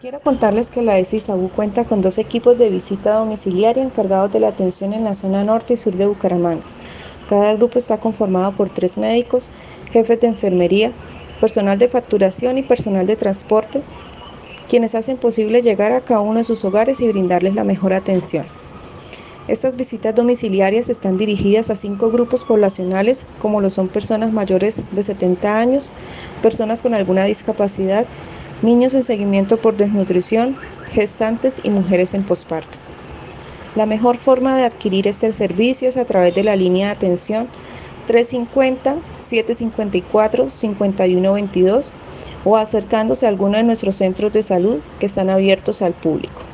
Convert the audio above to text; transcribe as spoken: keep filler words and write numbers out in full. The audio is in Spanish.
Quiero contarles que la E S I SABU cuenta con dos equipos de visita domiciliaria encargados de la atención en la zona norte y sur de Bucaramanga. Cada grupo está conformado por tres médicos, jefes de enfermería, personal de facturación y personal de transporte, quienes hacen posible llegar a cada uno de sus hogares y brindarles la mejor atención. Estas visitas domiciliarias están dirigidas a cinco grupos poblacionales, como lo son personas mayores de setenta años, personas con alguna discapacidad, niños en seguimiento por desnutrición, gestantes y mujeres en posparto. La mejor forma de adquirir este servicio es a través de la línea de atención trescientos cincuenta, setecientos cincuenta y cuatro, cincuenta y uno veintidós o acercándose a alguno de nuestros centros de salud que están abiertos al público.